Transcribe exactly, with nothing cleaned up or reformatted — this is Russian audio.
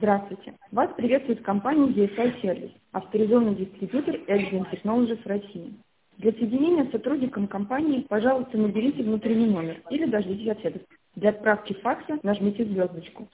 Здравствуйте. Вас приветствует компания ди эс ай Service, авторизованный дистрибьютор Exim Technologies в России. Для соединения с сотрудником компании, пожалуйста, наберите внутренний номер или дождитесь ответа. Для отправки факса нажмите звездочку.